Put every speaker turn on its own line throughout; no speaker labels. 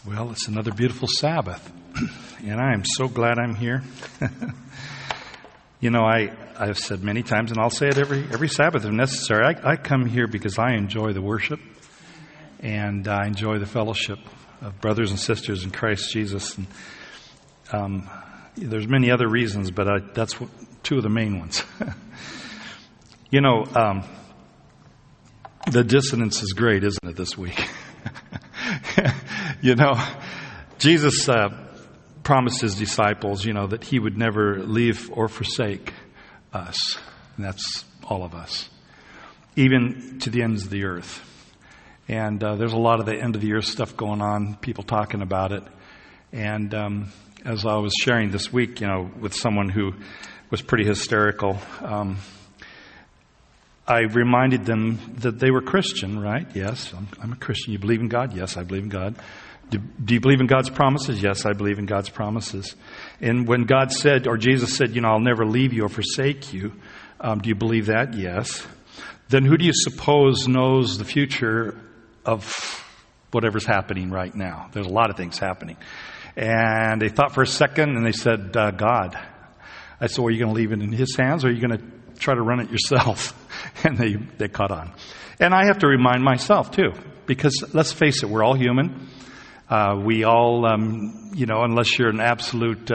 Well, it's another beautiful Sabbath, and I am so glad I'm here. You know, I've said many times, and I'll say it every Sabbath if necessary, I come here because I enjoy the worship, and I enjoy the fellowship of brothers and sisters in Christ Jesus. And there's many other reasons, but that's two of the main ones. You know, the dissonance is great, isn't it, this week? You know, Jesus promised his disciples, that he would never leave or forsake us. And that's all of us, even to the ends of the earth. And there's a lot of the end of the earth stuff going on, people talking about it. And as I was sharing this week, with someone who was pretty hysterical, I reminded them that they were Christian, right? Yes, I'm a Christian. You believe in God? Yes, I believe in God. Do you believe in God's promises? Yes, I believe in God's promises. And when God said, or Jesus said, I'll never leave you or forsake you, do you believe that? Yes. Then who do you suppose knows the future of whatever's happening right now? There's a lot of things happening. And they thought for a second, and they said, God. I said, well, are you going to leave it in his hands, or are you going to try to run it yourself? And they caught on. And I have to remind myself, too, because let's face it, we're all human. We all, unless you're an absolute,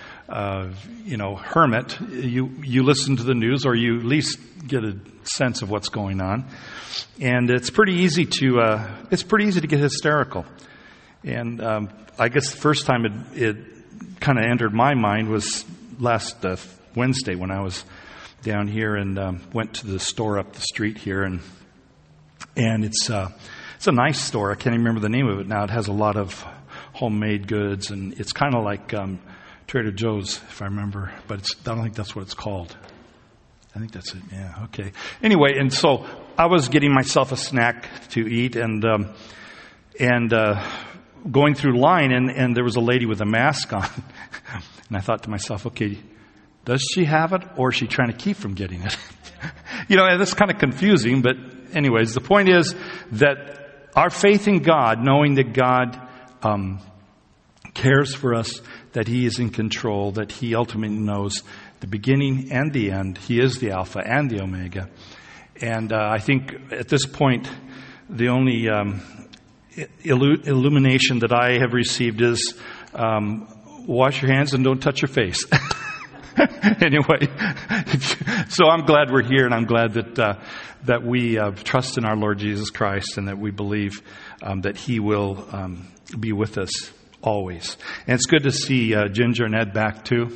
hermit, you listen to the news, or you at least get a sense of what's going on. And it's pretty easy to get hysterical. And I guess the first time it kind of entered my mind was last Wednesday when I was down here and went to the store up the street here, and it's a nice store. I can't even remember the name of it now. It has a lot of homemade goods, and it's kind of like Trader Joe's, if I remember, but I don't think that's what it's called. I think that's it. Yeah, okay. Anyway, and so I was getting myself a snack to eat, and going through line, and there was a lady with a mask on, and I thought to myself, okay, does she have it, or is she trying to keep from getting it? And that's kind of confusing, but anyways, the point is that our faith in God, knowing that God cares for us, that he is in control, that he ultimately knows the beginning and the end. He is the Alpha and the Omega. And I think at this point, the only illumination that I have received is wash your hands and don't touch your face. Anyway, so I'm glad we're here, and I'm glad that we trust in our Lord Jesus Christ, and that we believe that he will be with us always. And it's good to see Ginger and Ed back too.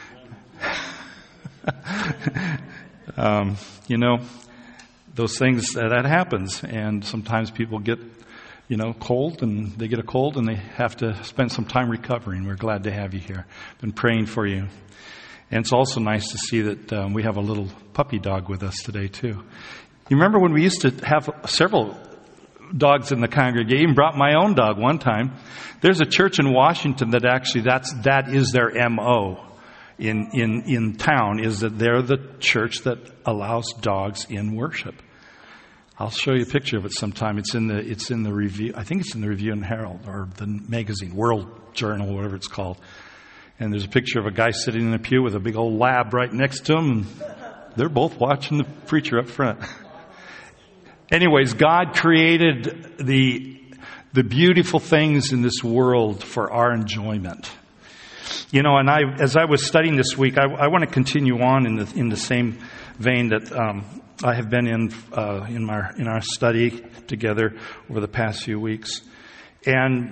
Those things, that happens, and sometimes people get cold, and they get a cold, and they have to spend some time recovering. We're glad to have you here. Been praying for you. And it's also nice to see that we have a little puppy dog with us today, too. You remember when we used to have several dogs in the congregation? Even brought my own dog one time. There's a church in Washington that actually that is their M.O. in town, is that they're the church that allows dogs in worship. I'll show you a picture of it sometime. It's in the review. I think it's in the Review and Herald, or the magazine, World Journal, whatever it's called. And there's a picture of a guy sitting in a pew with a big old lab right next to him. And they're both watching the preacher up front. Anyways, God created the beautiful things in this world for our enjoyment. And as I was studying this week, I want to continue on in the same vein that I have been in our study together over the past few weeks. And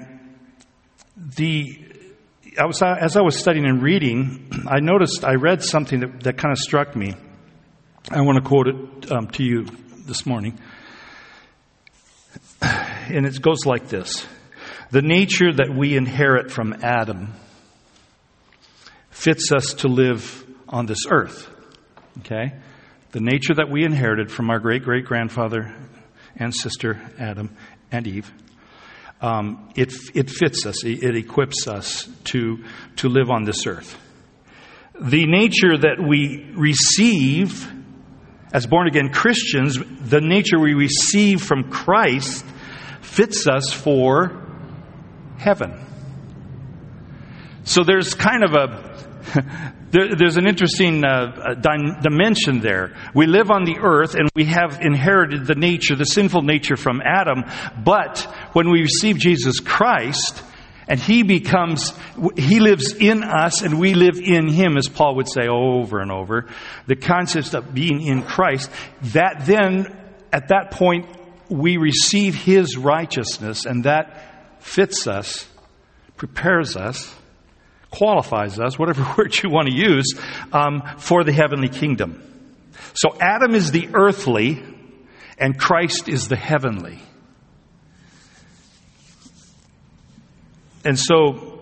as I was studying and reading, I read something that kind of struck me. I want to quote it to you this morning. And it goes like this. The nature that we inherit from Adam fits us to live on this earth. Okay? The nature that we inherited from our great-great-grandfather and sister Adam and Eve, it fits us. It equips us to live on this earth. The nature that we receive as born-again Christians, the nature we receive from Christ fits us for heaven. So there's kind of there's an interesting dimension there. We live on the earth and we have inherited the sinful nature from Adam. But when we receive Jesus Christ, and He lives in us and we live in Him, as Paul would say over and over, the concept of being in Christ, that then, at that point, we receive His righteousness, and that fits us, prepares us, qualifies us, whatever word you want to use, for the heavenly kingdom. So Adam is the earthly, and Christ is the heavenly. And so,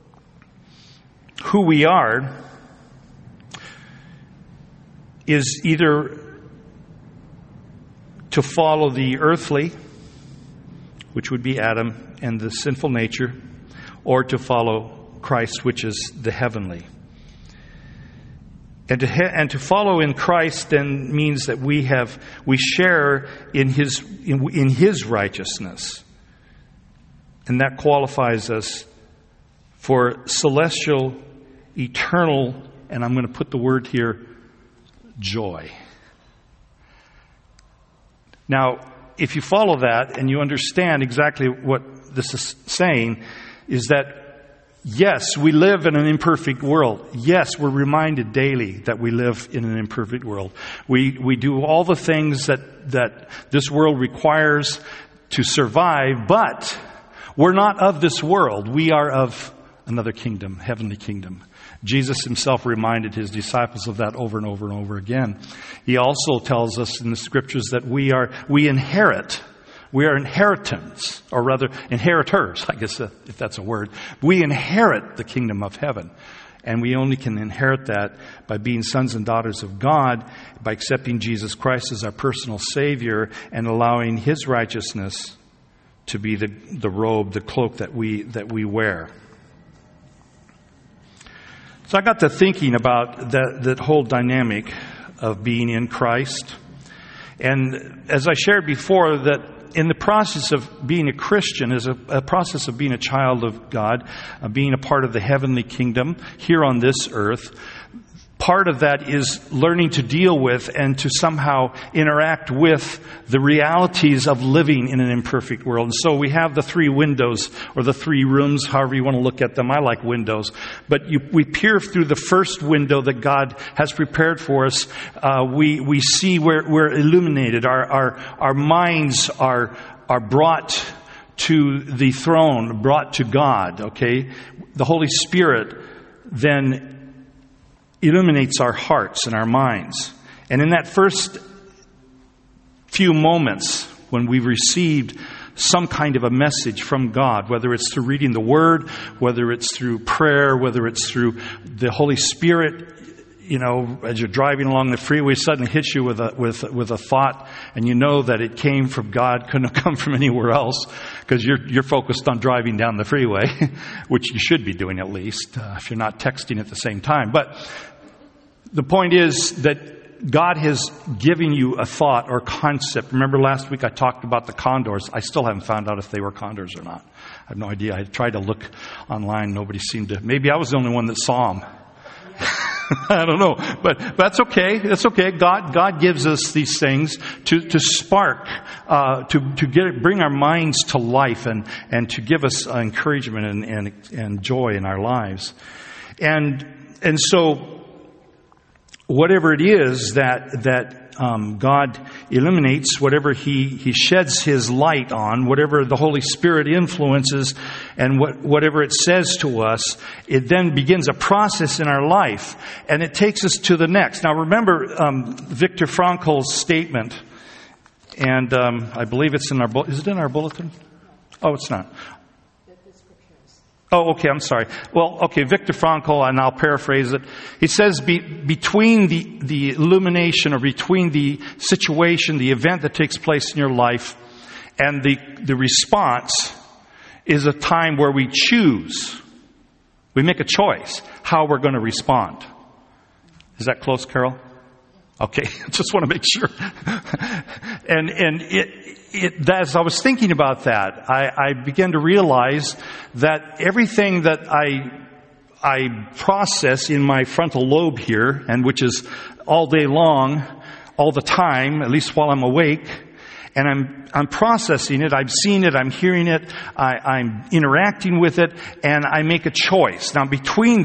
who we are is either to follow the earthly, which would be Adam and the sinful nature, or to follow Christ, which is the heavenly. And to follow in Christ then means that we share in His righteousness. And that qualifies us for celestial, eternal, and I'm going to put the word here, joy. Now, if you follow that and you understand exactly what this is saying, is that yes, we live in an imperfect world. Yes, we're reminded daily that we live in an imperfect world. We do all the things that this world requires to survive, but we're not of this world. We are of another kingdom, heavenly kingdom. Jesus Himself reminded His disciples of that over and over and over again. He also tells us in the Scriptures that we inherit. We are inheritors, or rather inheritors, I guess if that's a word. We inherit the kingdom of heaven. And we only can inherit that by being sons and daughters of God, by accepting Jesus Christ as our personal Savior and allowing His righteousness to be the robe, the cloak that we wear. So I got to thinking about that whole dynamic of being in Christ. And as I shared before, that in the process of being a Christian is a process of being a child of God, being a part of the heavenly kingdom here on this earth. Part of that is learning to deal with and to somehow interact with the realities of living in an imperfect world. And so we have the three windows or the three rooms, however you want to look at them. I like windows. But we peer through the first window that God has prepared for us. We see where we're illuminated. Our minds are brought to the throne, brought to God, okay? The Holy Spirit then illuminates our hearts and our minds. And in that first few moments when we've received some kind of a message from God, whether it's through reading the Word, whether it's through prayer, whether it's through the Holy Spirit, as you're driving along the freeway, suddenly hits you with a thought, and you know that it came from God, couldn't have come from anywhere else, because you're focused on driving down the freeway, which you should be doing at least, if you're not texting at the same time. But the point is that God has given you a thought or concept. Remember last week I talked about the condors. I still haven't found out if they were condors or not. I have no idea. I tried to look online. Nobody seemed to. Maybe I was the only one that saw them. I don't know. But that's okay. That's okay. God gives us these things to spark, to bring our minds to life and to give us encouragement and joy in our lives. And so whatever it is that God illuminates, whatever He sheds His light on, whatever the Holy Spirit influences, and whatever it says to us, it then begins a process in our life, and it takes us to the next. Now remember Viktor Frankl's statement, and I believe it's in our is it in our bulletin? Oh, it's not. Oh, okay, I'm sorry. Well, okay, Viktor Frankl, and I'll paraphrase it. He says between the illumination or between the situation, the event that takes place in your life, and the response is a time where we choose. We make a choice how we're going to respond. Is that close, Carol? Okay, just want to make sure. And as I was thinking about that, I began to realize that everything that I process in my frontal lobe here, and which is all day long, all the time, at least while I'm awake, and I'm processing it, I'm seeing it, I'm hearing it, I'm interacting with it, and I make a choice. Now between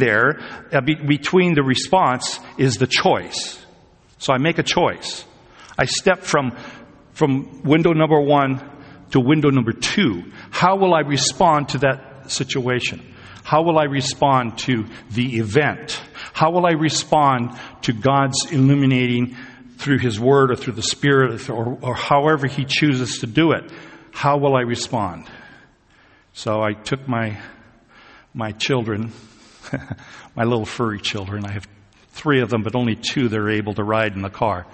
the response is the choice. So I make a choice. I step from window number 1 to window number 2. How will I respond to that situation? How will I respond to the event? How will I respond to God's illuminating through His Word or through the Spirit or however He chooses to do it? How will I respond? So I took my children, my little furry children. I have 3 of them, but only 2 that are able to ride in the car.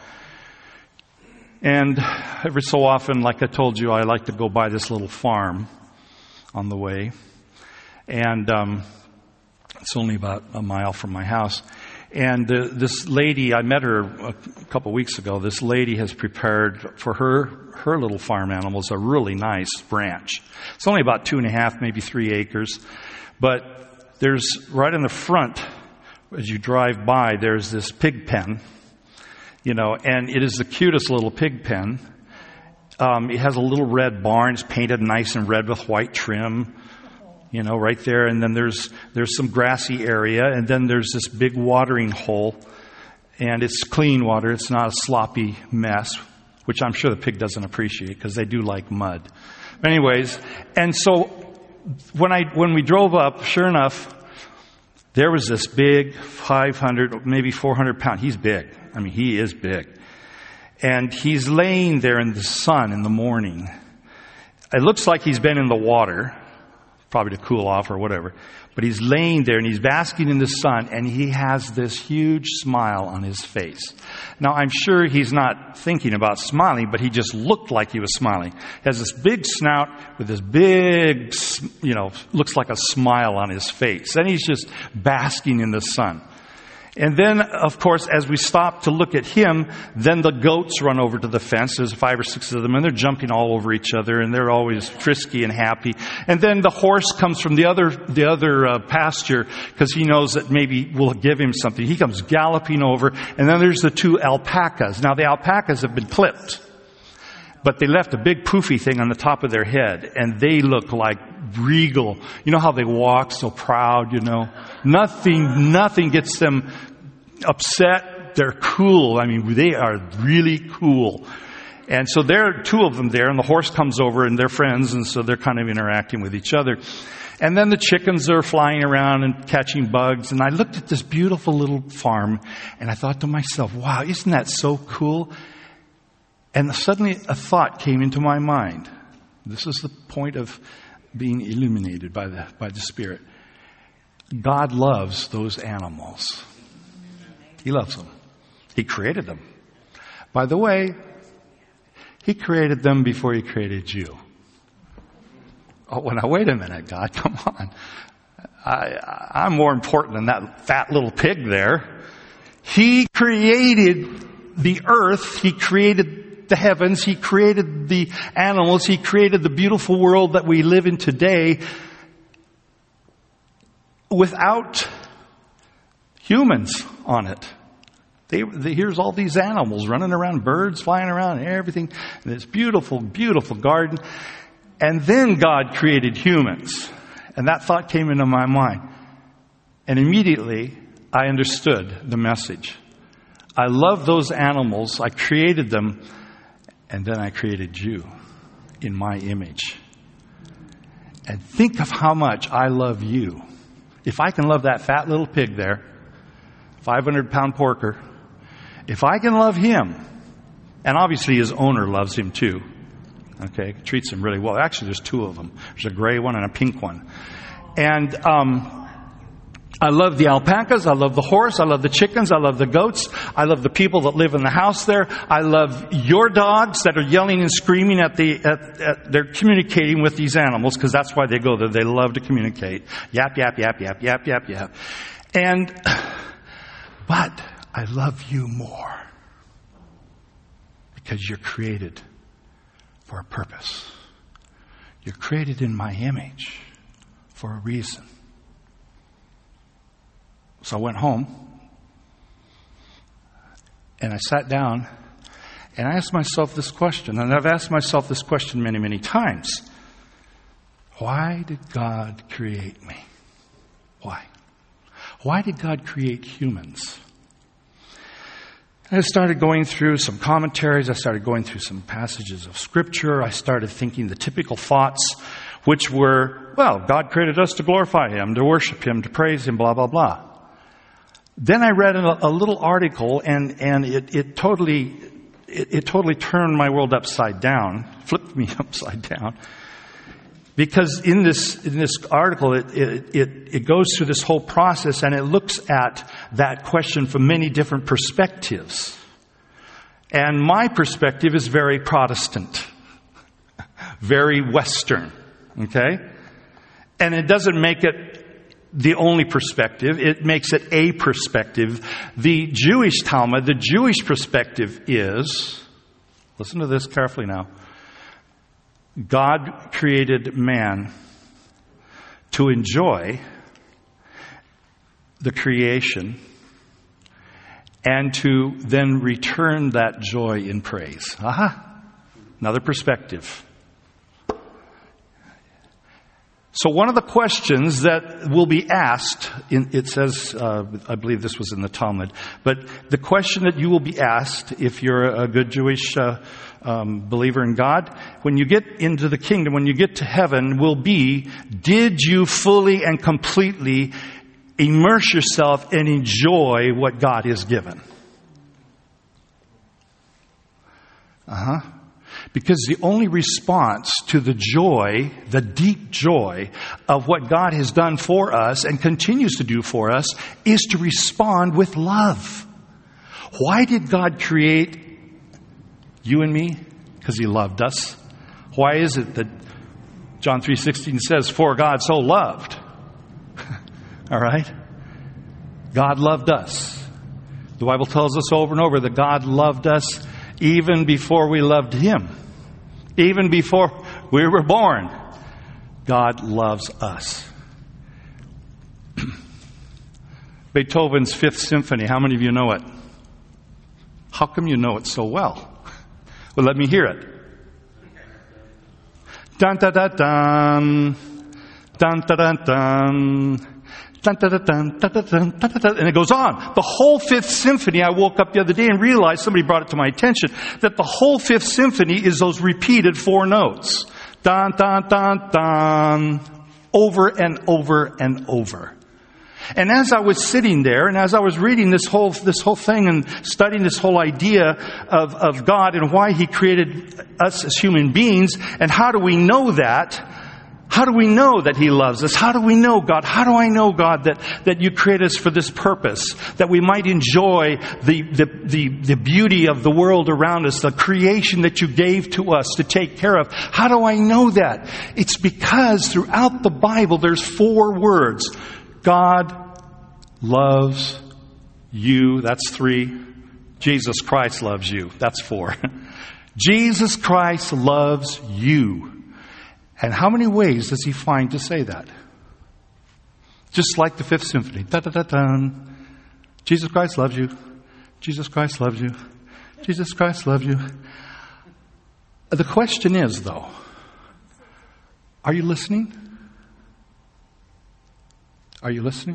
And every so often, like I told you, I like to go by this little farm on the way. And it's only about a mile from my house. And this lady, I met her a couple weeks ago. This lady has prepared for her little farm animals a really nice ranch. It's only about 2.5, maybe 3 acres. But there's right in the front, as you drive by, there's this pig pen, and it is the cutest little pig pen. It has a little red barn. It's painted nice and red with white trim, right there. And then there's some grassy area, and then there's this big watering hole, and it's clean water. It's not a sloppy mess, which I'm sure the pig doesn't appreciate because they do like mud. Anyways, and so when we drove up, sure enough, there was this big 500, maybe 400 pound. He's big. I mean, he is big. And he's laying there in the sun in the morning. It looks like he's been in the water, probably to cool off or whatever. But he's laying there and he's basking in the sun, and he has this huge smile on his face. Now, I'm sure he's not thinking about smiling, but he just looked like he was smiling. He has this big snout with this big, looks like a smile on his face. And he's just basking in the sun. And then, of course, as we stop to look at him, then the goats run over to the fence. There's 5 or 6 of them, and they're jumping all over each other, and they're always frisky and happy. And then the horse comes from the other pasture because he knows that maybe we'll give him something. He comes galloping over, and then there's the 2 alpacas. Now, the alpacas have been clipped, but they left a big poofy thing on the top of their head, and they look like regal. You know how they walk so proud, Nothing gets them upset. They're cool. I mean, they are really cool. And so there are 2 of them there, and the horse comes over, and they're friends, and so they're kind of interacting with each other. And then the chickens are flying around and catching bugs, and I looked at this beautiful little farm, and I thought to myself, wow, isn't that so cool? And suddenly a thought came into my mind. This is the point of being illuminated by the Spirit. God loves those animals. He loves them. He created them. By the way, He created them before He created you. Oh, well, now wait a minute, God, come on. I'm more important than that fat little pig there. He created the earth. He created the heavens. He created the animals. He created the beautiful world that we live in today without humans on it. Here's all these animals running around, birds flying around and everything. And this beautiful, beautiful garden. And then God created humans. And that thought came into my mind. And immediately I understood the message. I love those animals. I created them. And then I created you in my image. And think of how much I love you. If I can love that fat little pig there, 500-pound porker, if I can love him, and obviously his owner loves him too, okay, treats him really well. Actually, there's 2 of them. There's a gray one and a pink one. And I love the alpacas. I love the horse. I love the chickens. I love the goats. I love the people that live in the house there. I love your dogs that are yelling and screaming they're communicating with these animals because that's why they go there. They love to communicate. Yap, yap, yap, yap, yap, yap, yap. But I love you more. Because you're created for a purpose. You're created in my image for a reason. So I went home and I sat down and I asked myself this question, and I've asked myself this question many, many times. Why did God create me? Why? Why did God create humans? I started going through some commentaries. I started going through some passages of Scripture. I started thinking the typical thoughts, which were, well, God created us to glorify Him, to worship Him, to praise Him, blah, blah, blah. Then I read a little article, and it totally turned my world upside down, flipped me upside down. Because in this article, it goes through this whole process and it looks at that question from many different perspectives. And my perspective is very Protestant, very Western, okay? And it doesn't make it the only perspective. It makes it a perspective. The Jewish Talmud, the Jewish perspective is, listen to this carefully now, God created man to enjoy the creation and to then return that joy in praise. Another perspective. So one of the questions that will be asked, it says, I believe this was in the Talmud, but the question that you will be asked if you're a good Jewish believer in God, when you get into the kingdom, when you get to heaven, will be, did you fully and completely immerse yourself and enjoy what God has given? Because the only response to the joy, the deep joy of what God has done for us and continues to do for us, is to respond with love. Why did God create you and me? Because He loved us. Why is it that John 3:16 says, for God so loved? All right? God loved us. The Bible tells us over and over that God loved us even before we loved Him. Even before we were born. God loves us. Beethoven's Fifth Symphony. How many of you know it? How come you know it so well? Well, let me hear it. Dun dun dun dun. Dun dun dun dun. Dun, dun, dun, dun, dun, dun, dun, dun, dun, and it goes on. The whole Fifth Symphony, I woke up the other day and realized, somebody brought it to my attention, that the whole Fifth Symphony is those repeated four notes. Dun, dun, dun, dun. Over and over and over. And as I was sitting there, and as I was reading this whole thing and studying this whole idea of God and why He created us as human beings, and how do we know that? How do we know that He loves us? How do we know God? How do I know, God, that you create us for this purpose? That we might enjoy the beauty of the world around us, the creation that you gave to us to take care of. How do I know that? It's because throughout the Bible there's four words. God loves you. That's three. Jesus Christ loves you. That's four. Jesus Christ loves you. And how many ways does He find to say that? Just like the Fifth Symphony. Da-da-da-dun. Jesus Christ loves you. Jesus Christ loves you. Jesus Christ loves you. The question is, though, are you listening? Are you listening?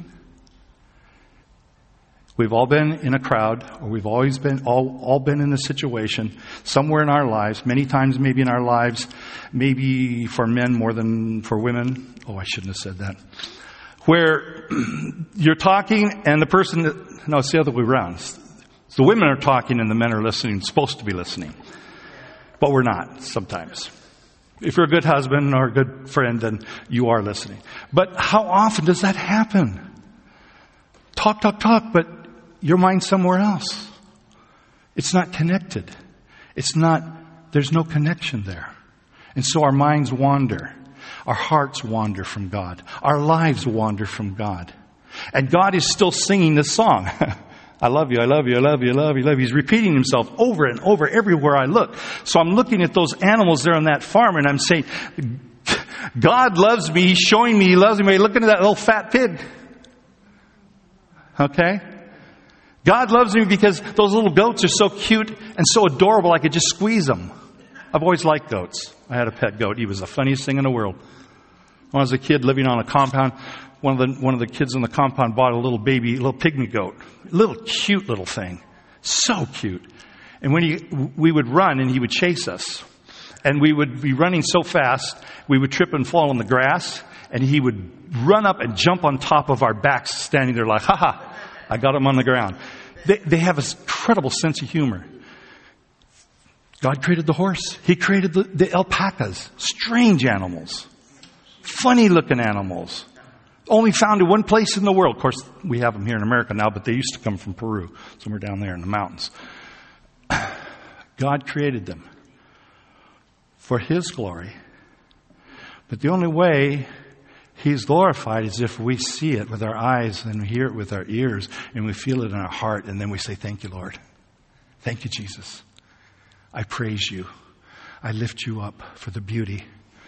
We've all been in a crowd, or we've always been all been in a situation somewhere in our lives, many times maybe in our lives, maybe for men more than for women. Oh, I shouldn't have said that. Where you're talking and the person, no, it's the other way around. The women are talking and the men are listening, supposed to be listening. But we're not sometimes. If you're a good husband or a good friend, then you are listening. But how often does that happen? Talk, but your mind's somewhere else. It's not connected. There's no connection there. And so our minds wander. Our hearts wander from God. Our lives wander from God. And God is still singing this song. I love you, I love you, I love you, I love you, I love you. He's repeating himself over and over everywhere I look. So I'm looking at those animals there on that farm and I'm saying, God loves me. He's showing me He loves me. Looking at that little fat pig. Okay? God loves me because those little goats are so cute and so adorable I could just squeeze them. I've always liked goats. I had a pet goat. He was the funniest thing in the world. When I was a kid living on a compound, one of the kids in the compound bought a little little pygmy goat. Little cute little thing. So cute. And when we would run and he would chase us. And we would be running so fast, we would trip and fall on the grass. And he would run up and jump on top of our backs, standing there like, ha, I got him on the ground. They have an incredible sense of humor. God created the horse. He created the alpacas. Strange animals. Funny looking animals. Only found in one place in the world. Of course, we have them here in America now, but they used to come from Peru, somewhere down there in the mountains. God created them for His glory. But the only way He's glorified is if we see it with our eyes and we hear it with our ears and we feel it in our heart and then we say, thank you, Lord. Thank you, Jesus. I praise you. I lift you up for the beauty.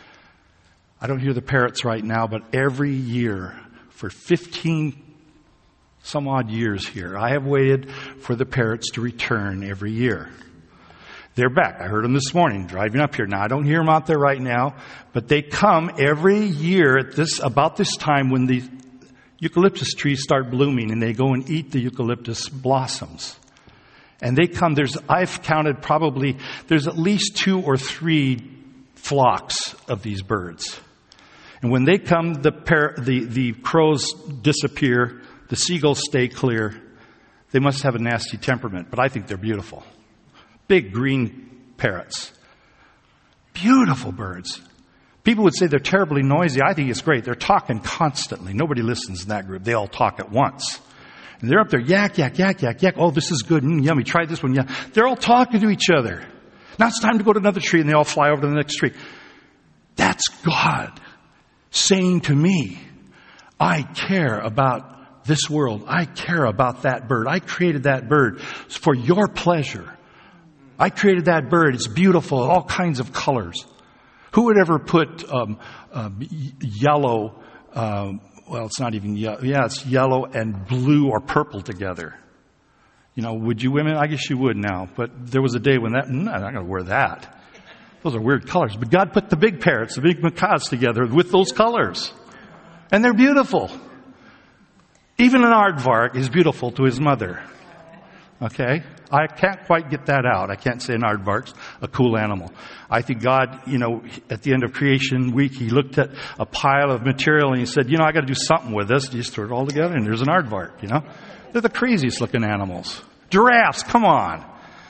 I don't hear the parrots right now, but every year for 15 some odd years here, I have waited for the parrots to return every year. They're back. I heard them this morning driving up here. Now, I don't hear them out there right now, but they come every year at about this time when the eucalyptus trees start blooming and they go and eat the eucalyptus blossoms. And they come, I've counted there's at least 2 or 3 flocks of these birds. And when they come, the crows disappear, the seagulls stay clear. They must have a nasty temperament, but I think they're beautiful. Big green parrots. Beautiful birds. People would say they're terribly noisy. I think it's great. They're talking constantly. Nobody listens in that group. They all talk at once. And they're up there, yak, yak, yak, yak, yak. Oh, this is good. Yummy. Try this one. Yeah. They're all talking to each other. Now it's time to go to another tree, and they all fly over to the next tree. That's God saying to me, I care about this world. I care about that bird. I created that bird for your pleasure. I created that bird. It's beautiful, all kinds of colors. Who would ever put yellow, well, it's not even yellow. Yeah, it's yellow and blue or purple together. You know, would you women? I guess you would now. But there was a day when I'm not going to wear that. Those are weird colors. But God put the big parrots, the big macaws together with those colors. And they're beautiful. Even an aardvark is beautiful to his mother. Okay? I can't quite get that out. I can't say an aardvark's a cool animal. I think God, at the end of creation week, He looked at a pile of material and He said, I got to do something with this. You just throw it all together and there's an aardvark, They're the craziest looking animals. Giraffes, come on.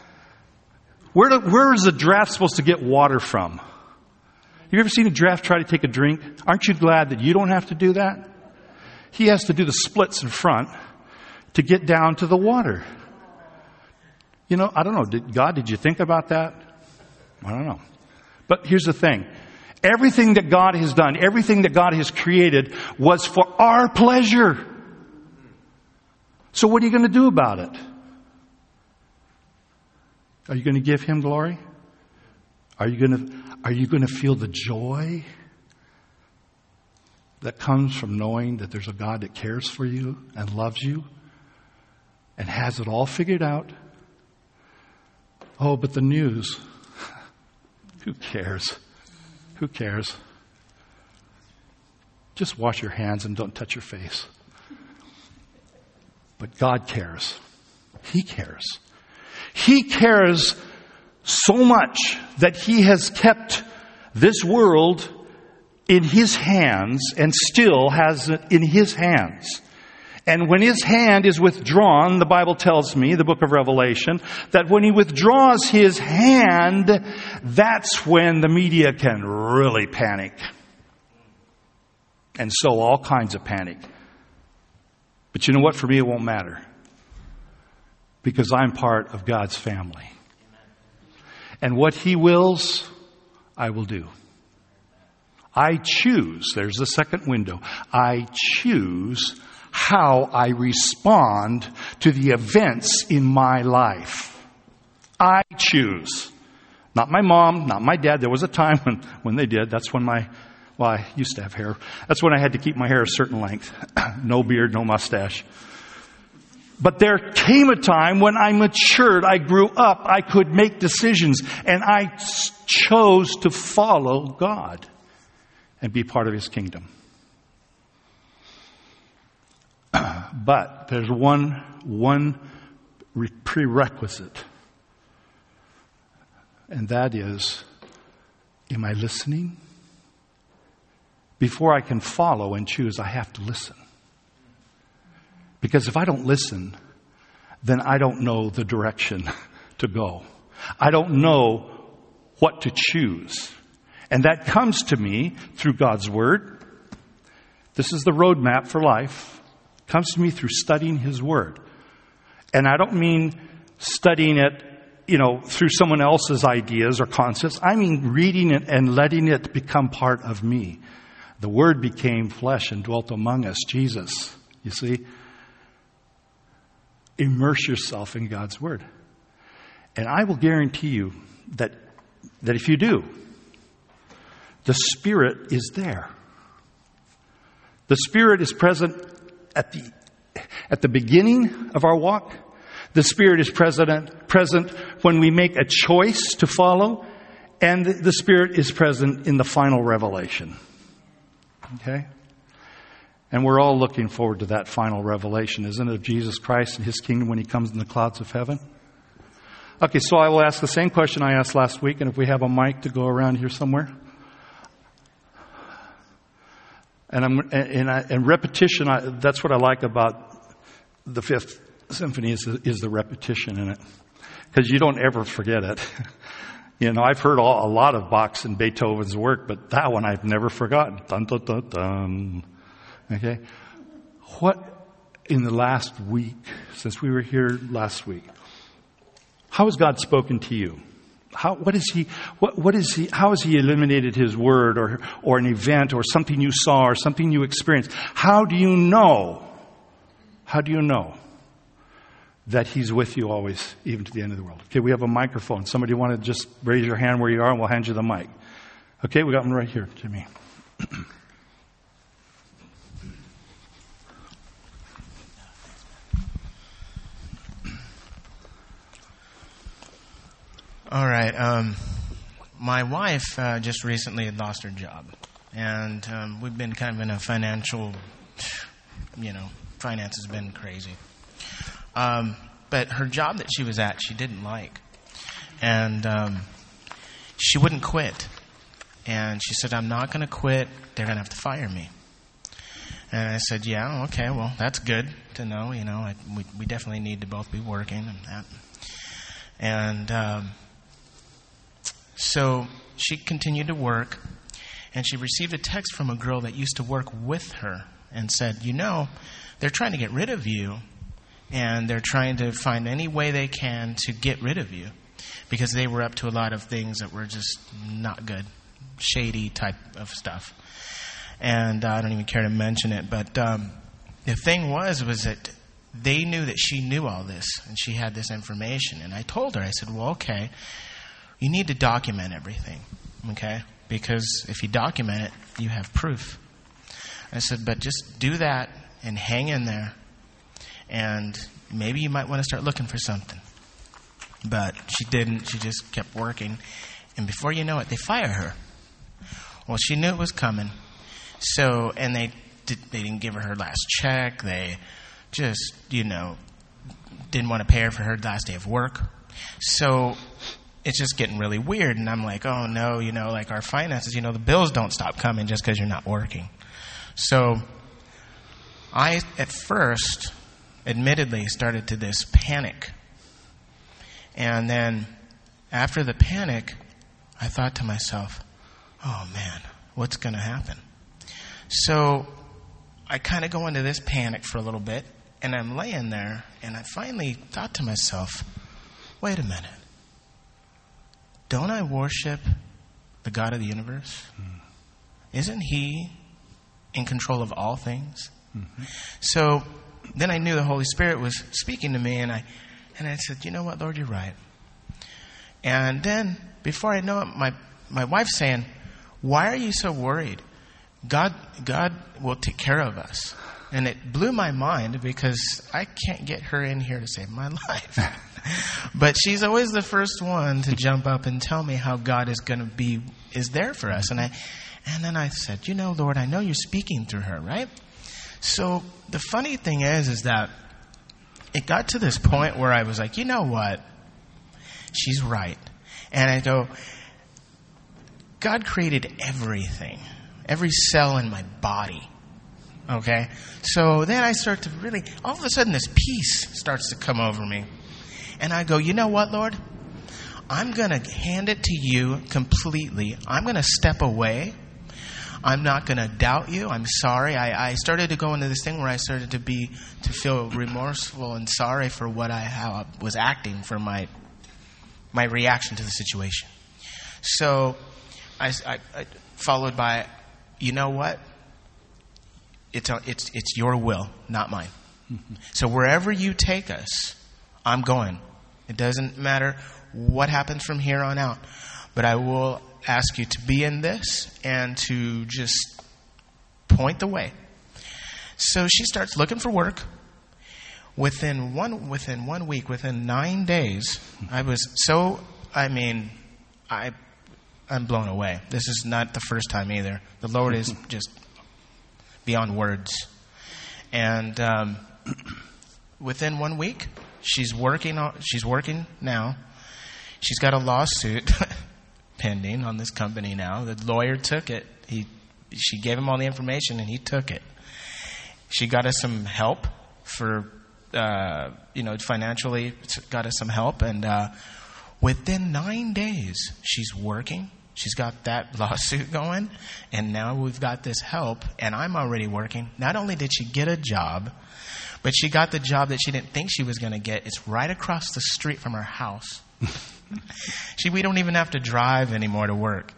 Where is a giraffe supposed to get water from? Have you ever seen a giraffe try to take a drink? Aren't you glad that you don't have to do that? He has to do the splits in front to get down to the water. I don't know. Did you think about that? I don't know. But here's the thing. Everything that God has done, everything that God has created was for our pleasure. So what are you going to do about it? Are you going to give Him glory? Are you going to feel the joy that comes from knowing that there's a God that cares for you and loves you and has it all figured out? Oh, but the news, who cares? Who cares? Just wash your hands and don't touch your face. But God cares. He cares. He cares so much that He has kept this world in His hands and still has it in His hands. And when His hand is withdrawn, the Bible tells me, the book of Revelation, that when He withdraws His hand, that's when the media can really panic. And so all kinds of panic. But you know what? For me, it won't matter. Because I'm part of God's family. And what He wills, I will do. I choose, there's the second window, I choose how I respond to the events in my life. I choose. Not my mom, not my dad. There was a time when they did. That's when I used to have hair. That's when I had to keep my hair a certain length. No beard, no mustache. But there came a time when I matured, I grew up, I could make decisions, and I chose to follow God and be part of His kingdom. But there's one prerequisite, and that is, am I listening? Before I can follow and choose, I have to listen. Because if I don't listen, then I don't know the direction to go. I don't know what to choose. And that comes to me through God's Word. This is the roadmap for life. It comes to me through studying His Word. And I don't mean studying it, through someone else's ideas or concepts. I mean reading it and letting it become part of me. The Word became flesh and dwelt among us, Jesus. You see? Immerse yourself in God's Word. And I will guarantee you that if you do, the Spirit is there. The Spirit is present at the beginning of our walk. The Spirit is present when we make a choice to follow. And the Spirit is present in the final revelation. Okay? And we're all looking forward to that final revelation, isn't it, of Jesus Christ and His kingdom when He comes in the clouds of heaven? Okay, so I will ask the same question I asked last week, and if we have a mic to go around here somewhere. And repetition, that's what I like about the Fifth Symphony is the repetition in it. Because you don't ever forget it. I've heard a lot of Bach's and Beethoven's work, but that one I've never forgotten. Dun, dun, dun, dun. Okay? What in the last week, since we were here last week, how has God spoken to you? How has He illuminated His Word or an event or something you saw or something you experienced? How do you know that He's with you always, even to the end of the world? Okay, we have a microphone. Somebody want to just raise your hand where you are and we'll hand you the mic. Okay, we got one right here, Jimmy.
All right. My wife just recently had lost her job. And we've been kind of in a financial, finance has been crazy. But her job that she was at, she didn't like. And she wouldn't quit. And she said, I'm not going to quit. They're going to have to fire me. And I said, yeah, okay, well, that's good to know. We definitely need to both be working and that. And so she continued to work, and she received a text from a girl that used to work with her and said, they're trying to get rid of you, and they're trying to find any way they can to get rid of you because they were up to a lot of things that were just not good, shady type of stuff. And I don't even care to mention it, but the thing was that they knew that she knew all this, and she had this information. And I told her, I said, well, okay, you need to document everything, okay? Because if you document it, you have proof. I said, but just do that and hang in there, and maybe you might want to start looking for something. But she didn't. She just kept working. And before you know it, they fire her. Well, she knew it was coming. So, and they didn't give her last check. They just, didn't want to pay her for her last day of work. So it's just getting really weird. And I'm like, oh no, like our finances, the bills don't stop coming just because you're not working. So I, at first, admittedly started to this panic. And then after the panic, I thought to myself, oh man, what's going to happen? So I kind of go into this panic for a little bit, and I'm laying there, and I finally thought to myself, wait a minute. Don't I worship the God of the universe? isn't He in control of all things? Mm-hmm. So then I knew the Holy Spirit was speaking to me, and I said, you know what, Lord, you're right. And then, before I know it, my wife's saying, why are you so worried? God will take care of us. And it blew my mind because I can't get her in here to save my life. But she's always the first one to jump up and tell me how God is there for us. And then I said, you know, Lord, I know you're speaking through her, right? So the funny thing is that it got to this point where I was like, you know what? She's right. And I go, God created everything, every cell in my body. Okay? So then I start to really, all of a sudden this peace starts to come over me. And I go, you know what, Lord? I'm going to hand it to you completely. I'm going to step away. I'm not going to doubt you. I'm sorry. I started to go into this thing where I started to feel remorseful and sorry for how I was acting, for my reaction to the situation. So I followed by, you know what? It's your will, not mine. Mm-hmm. So wherever you take us, I'm going. It doesn't matter what happens from here on out. But I will ask you to be in this and to just point the way. So she starts looking for work. Within 1 week, within 9 days, I'm blown away. This is not the first time either. The Lord is just beyond words. And within 1 week, she's working now. She's got a lawsuit pending on this company now. The lawyer took it. She gave him all the information, and he took it. She got us some help for, financially got us some help. And within 9 days, she's working. She's got that lawsuit going. And now we've got this help, and I'm already working. Not only did she get a job, but she got the job that she didn't think she was going to get. It's right across the street from her house. We don't even have to drive anymore to work.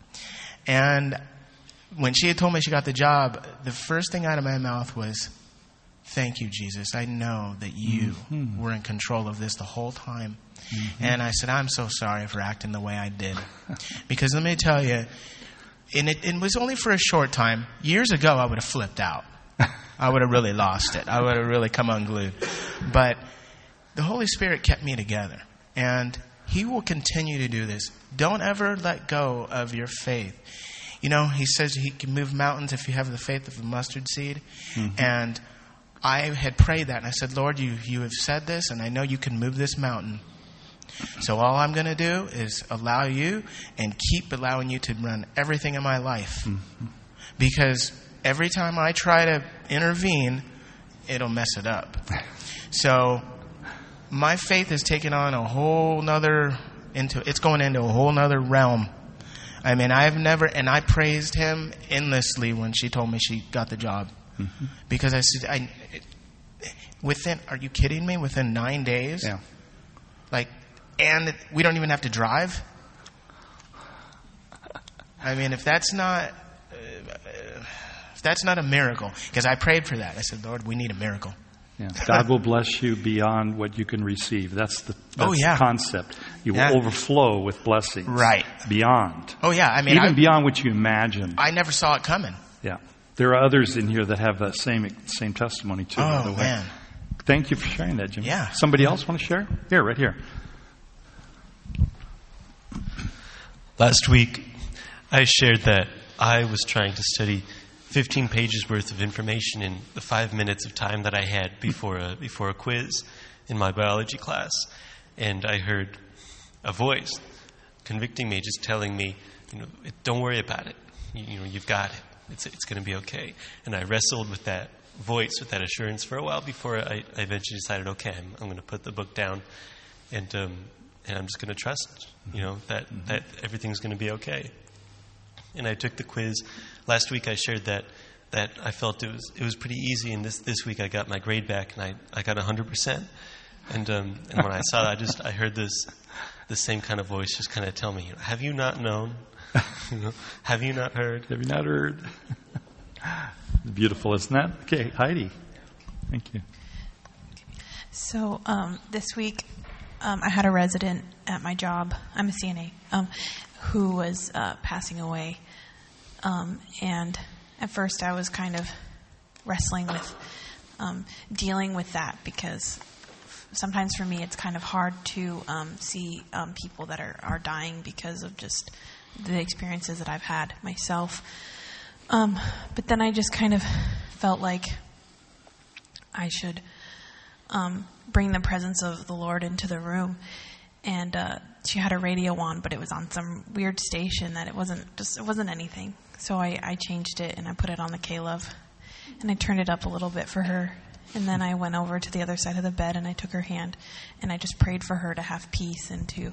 And when she had told me she got the job, the first thing out of my mouth was, thank you, Jesus. I know that you were in control of this the whole time. Mm-hmm. And I said, I'm so sorry for acting the way I did. Because let me tell you, and it was only for a short time. Years ago, I would have flipped out. I would have really lost it. I would have really come unglued. But the Holy Spirit kept me together. And He will continue to do this. Don't ever let go of your faith. You know, He says He can move mountains if you have the faith of a mustard seed. Mm-hmm. And I had prayed that. And I said, Lord, you have said this, and I know you can move this mountain. So all I'm going to do is allow you and keep allowing you to run everything in my life. Mm-hmm. Because every time I try to intervene, it'll mess it up. So my faith has taken on a whole nother, it's going into a whole nother realm. I mean, I praised Him endlessly when she told me she got the job. Mm-hmm. Because I said, are you kidding me? Within 9 days? Yeah. And we don't even have to drive? I mean, if that's not a miracle, because I prayed for that. I said, Lord, we need a miracle.
Yeah. God will bless you beyond what you can receive. That's the concept. You will overflow with blessings.
Right.
Beyond.
Oh, yeah. I mean,
even beyond what you imagine.
I never saw it coming.
Yeah. There are others in here that have that same testimony too, by the way. Man. Thank you for sharing that, Jim.
Yeah.
Somebody else want to share? Here, right here.
Last week, I shared that I was trying to study 15 pages worth of information in the 5 minutes of time that I had before a quiz in my biology class. And I heard a voice convicting me, just telling me, don't worry about it. You've got it. It's going to be okay. And I wrestled with that voice, with that assurance for a while before I eventually decided, okay, I'm going to put the book down and I'm just going to trust, that everything's going to be okay. And I took the quiz. Last week I shared that I felt it was pretty easy, and this week I got my grade back and I got 100%. And when I saw that, I heard this same kind of voice just kind of tell me, have you not known? Have you not heard?
Have you not heard? Beautiful, isn't that? Okay, Heidi. Thank you.
So this week, I had a resident at my job. I'm a CNA who was passing away, and at first I was kind of wrestling with dealing with that, because sometimes for me it's kind of hard to see people that are dying because of just the experiences that I've had myself. But then I just kind of felt like I should bring the presence of the Lord into the room. And she had a radio on, but it was on some weird station that it wasn't anything. So I changed it and I put it on the K-Love, and I turned it up a little bit for her. And then I went over to the other side of the bed and I took her hand and I just prayed for her to have peace and to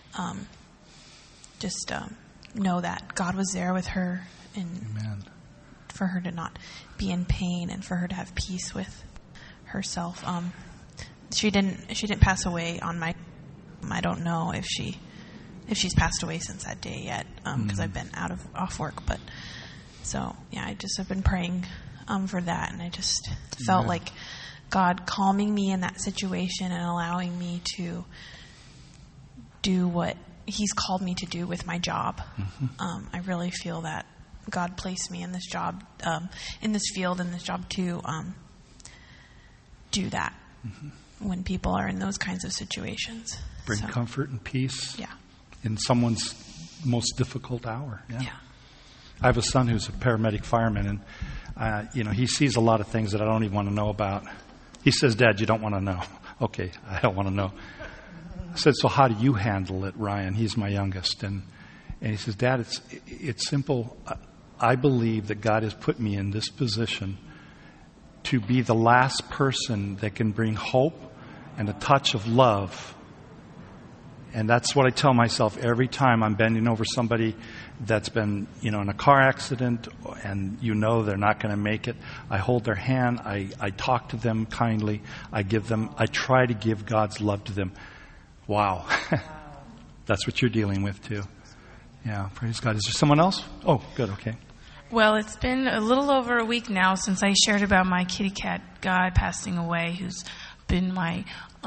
know that God was there with her, and
Amen.
for her to not be in pain and for her to have peace with herself. She didn't pass away on my. I don't know if she's passed away since that day yet, because I've been off work. But so yeah, I just have been praying for that, and I just felt like God calming me in that situation and allowing me to do what He's called me to do with my job. I really feel that God placed me in this job, in this field, in this job to do that when people are in those kinds of situations.
Bring comfort and peace
Yeah.
in someone's most difficult hour.
Yeah.
I have a son who's a paramedic fireman, and he sees a lot of things that I don't even want to know about. He says, "Dad, you don't want to know." Okay, I don't want to know. I said, "So how do you handle it, Ryan?" He's my youngest, and he says, "Dad, it's simple. I believe that God has put me in this position to be the last person that can bring hope and a touch of love." And that's what I tell myself every time I'm bending over somebody that's been, in a car accident and they're not going to make it. I hold their hand. I talk to them kindly. I try to give God's love to them. Wow. That's what you're dealing with too. Yeah, praise God. Is there someone else? Oh, good, okay.
Well, it's been a little over a week now since I shared about my kitty cat Guy passing away, who's been my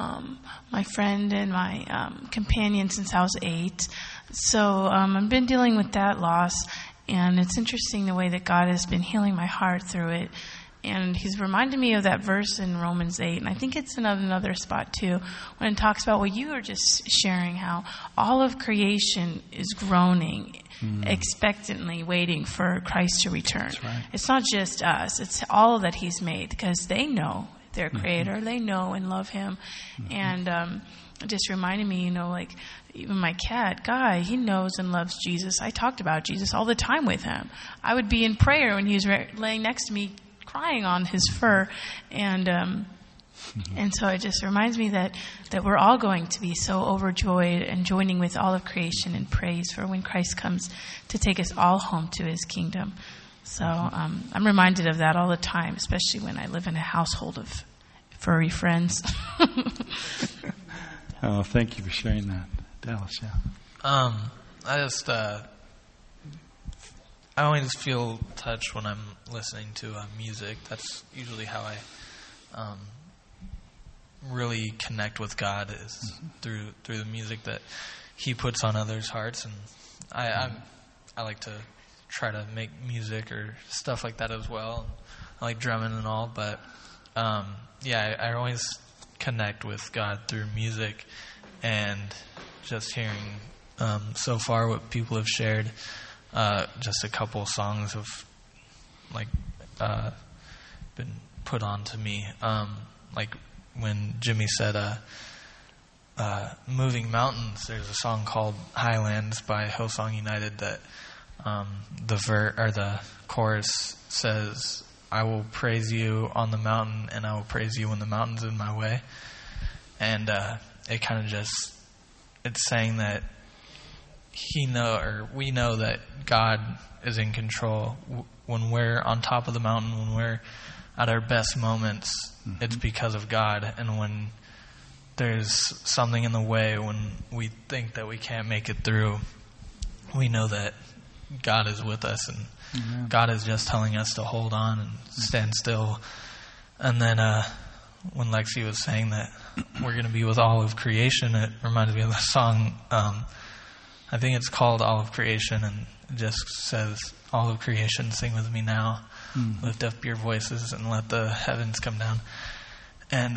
friend and my companion since I was 8. So I've been dealing with that loss, and it's interesting the way that God has been healing my heart through it. And He's reminded me of that verse in Romans 8, and I think it's in another spot too, when it talks about what you were just sharing, how all of creation is groaning, expectantly waiting for Christ to return.
That's right.
It's not just us, it's all that He's made, because they know their Creator, they know and love Him. And it just reminded me, like even my cat, Guy, he knows and loves Jesus. I talked about Jesus all the time with him. I would be in prayer when he was laying next to me, crying on his fur, and so it just reminds me that we're all going to be so overjoyed and joining with all of creation in praise for when Christ comes to take us all home to His kingdom. So I'm reminded of that all the time, especially when I live in a household of furry friends.
Oh, thank you for sharing that, Dallas. Yeah.
I always feel touched when I'm listening to music. That's usually how I really connect with God, is through the music that He puts on others' hearts. And I like to try to make music or stuff like that as well. I like drumming and all, but I always connect with God through music, and just hearing so far what people have shared. Just a couple songs have been put on to me. Like when Jimmy said Moving Mountains, there's a song called Highlands by Hillsong United that the chorus says, "I will praise you on the mountain, and I will praise you when the mountain's in my way." And it kind of it's saying that we know that God is in control. When we're on top of the mountain, when we're at our best moments, it's because of God. And when there's something in the way, when we think that we can't make it through, we know that God is with us, and
Amen.
God is just telling us to hold on and stand still. And then when Lexi was saying that we're going to be with all of creation, it reminded me of the song, I think it's called All of Creation, and it just says, all of creation, sing with me now. Lift up your voices and let the heavens come down. And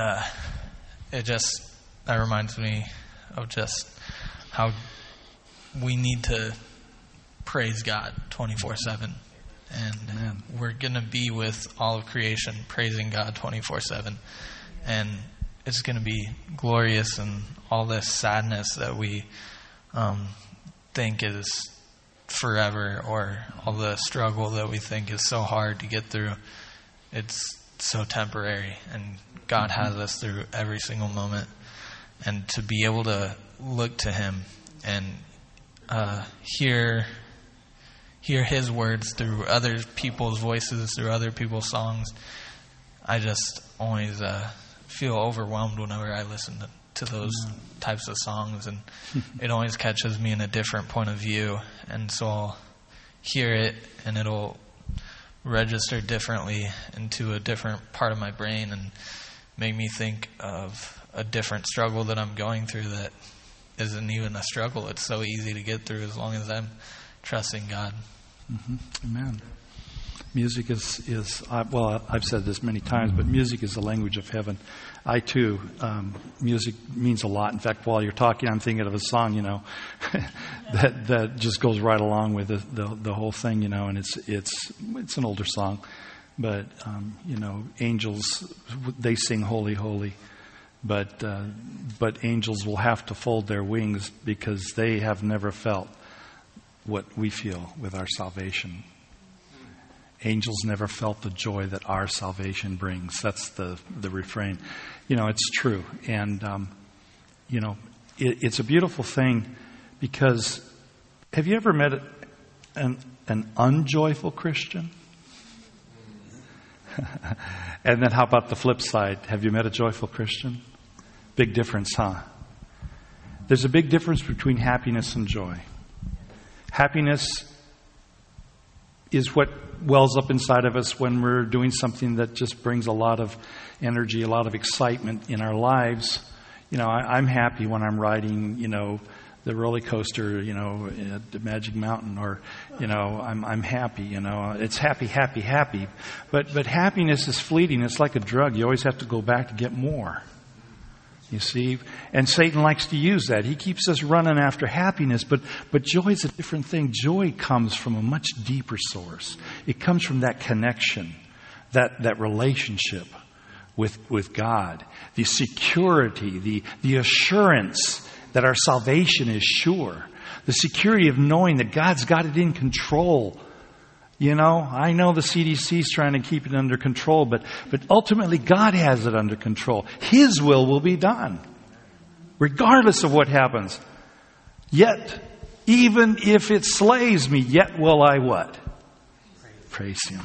that reminds me of just how we need to praise God 24/7. And
Amen.
we're going to be with all of creation praising God 24/7. And it's going to be glorious, and all this sadness that we think is forever, or all the struggle that we think is so hard to get through, it's so temporary, and God has us through every single moment. And to be able to look to Him and hear His words through other people's voices, through other people's songs, I just always feel overwhelmed whenever I listen to those types of songs, and it always catches me in a different point of view. And so I'll hear it, and it'll register differently into a different part of my brain, and make me think of a different struggle that I'm going through that isn't even a struggle. It's so easy to get through as long as I'm trusting God.
Amen. Music is I've said this many times, but music is the language of heaven. I too, music means a lot. In fact, while you're talking, I'm thinking of a song, that just goes right along with the whole thing, and it's an older song, but angels, they sing holy, holy, but angels will have to fold their wings because they have never felt what we feel with our salvation. Angels never felt the joy that our salvation brings. That's the refrain. It's true. And, it's a beautiful thing, because have you ever met an unjoyful Christian? And then how about the flip side? Have you met a joyful Christian? Big difference, huh? There's a big difference between happiness and joy. Happiness is what wells up inside of us when we're doing something that just brings a lot of energy, a lot of excitement in our lives. I'm happy when I'm riding, the roller coaster, at the Magic Mountain, or, I'm happy, it's happy, happy, happy. But happiness is fleeting. It's like a drug. You always have to go back to get more. You see? And Satan likes to use that. He keeps us running after happiness, but joy is a different thing. Joy comes from a much deeper source. It comes from that connection, that relationship with God, the security, the assurance that our salvation is sure, the security of knowing that God's got it in control. I know the CDC's trying to keep it under control, but ultimately God has it under control. His will be done, regardless of what happens. Yet, even if it slays me, yet will I what? Praise Him.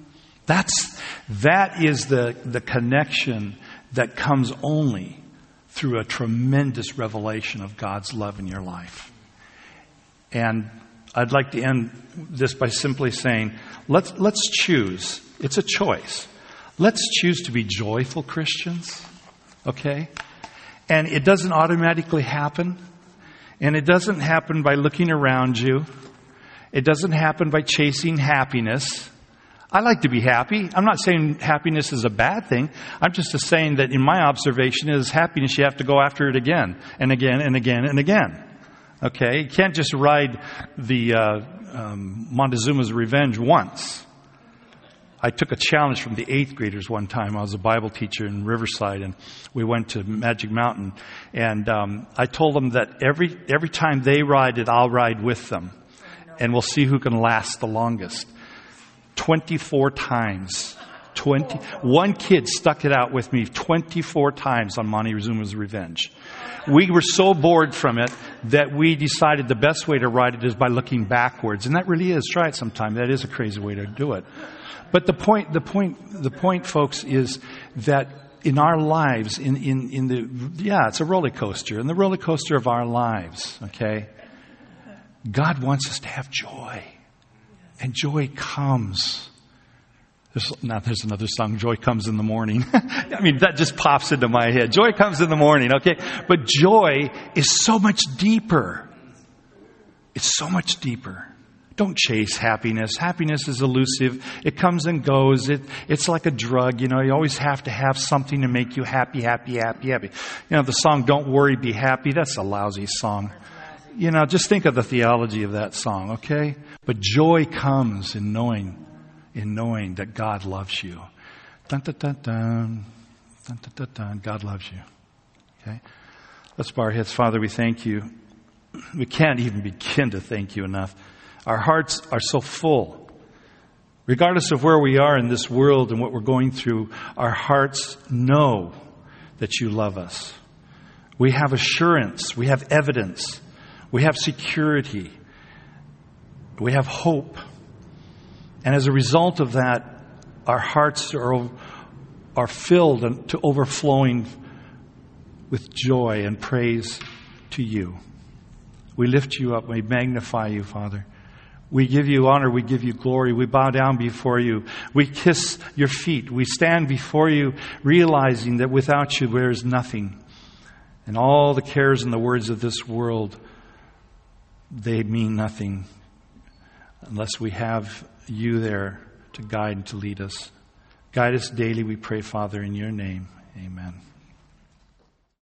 That is the connection that comes only through a tremendous revelation of God's love in your life. And I'd like to end this by simply saying, let's choose. It's a choice. Let's choose to be joyful Christians, okay? And it doesn't automatically happen. And it doesn't happen by looking around you. It doesn't happen by chasing happiness. I like to be happy. I'm not saying happiness is a bad thing. I'm just saying that in my observation is happiness, you have to go after it again and again and again and again. Okay? You can't just ride the Montezuma's Revenge once. I took a challenge from the 8th graders one time. I was a Bible teacher in Riverside, and we went to Magic Mountain. And I told them that every time they ride it, I'll ride with them. And we'll see who can last the longest. 24 times. One kid stuck it out with me 24 times on Montezuma's Revenge. We were so bored from it that we decided the best way to ride it is by looking backwards. And that really is. Try it sometime. That is a crazy way to do it. But the point, folks, is that in our lives, it's a roller coaster. In the roller coaster of our lives, okay, God wants us to have joy. And joy comes. There's another song, Joy Comes in the Morning. I mean, that just pops into my head. Joy comes in the morning, okay? But joy is so much deeper. It's so much deeper. Don't chase happiness. Happiness is elusive. It comes and goes. It's like a drug. You know, you always have to have something to make you happy, happy, happy, happy. You know, the song, Don't Worry, Be Happy, that's a lousy song. You know, just think of the theology of that song, okay? But joy comes in knowing that God loves you. Dun, dun, dun, dun. Dun, dun, dun, dun. God loves you. Okay? Let's bow our heads. Father, we thank you. We can't even begin to thank you enough. Our hearts are so full. Regardless of where we are in this world and what we're going through, our hearts know that you love us. We have assurance. We have evidence. We have security. We have hope. And as a result of that, our hearts are filled to overflowing with joy and praise to you. We lift you up. We magnify you, Father. We give you honor. We give you glory. We bow down before you. We kiss your feet. We stand before you realizing that without you there is nothing. And all the cares and the words of this world, they mean nothing unless we have you there to guide and to lead us. Guide us daily, we pray, Father, in your name. Amen.